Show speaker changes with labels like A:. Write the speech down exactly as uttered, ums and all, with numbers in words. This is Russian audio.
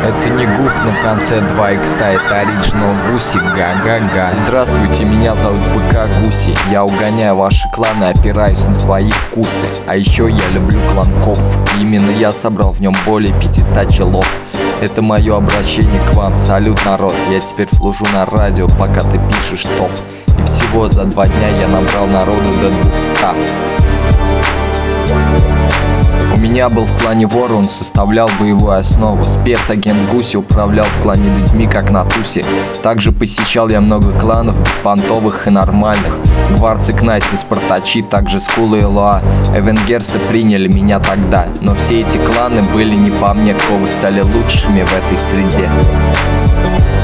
A: Это не гуф на конце два икса, это оригинал гуси, га-га-га. Здравствуйте, меня зовут БК Гуси. Я угоняю ваши кланы, опираюсь на свои вкусы. А еще я люблю кланков. Именно я собрал в нем более пятисот челов. Это мое обращение к вам. Салют, народ, я теперь служу на радио, пока ты пишешь топ. И всего за два дня я набрал народу до двухсот. У меня был в клане вор, он составлял боевую основу. Спецагент Гуси управлял в клане людьми, как на тусе. Также посещал я много кланов, беспонтовых и нормальных. Гварцы, Кнайцы, Спартачи, также Скулы и Луа. Эвенгерсы приняли меня тогда. Но все эти кланы были не по мне, кого стали лучшими в этой среде.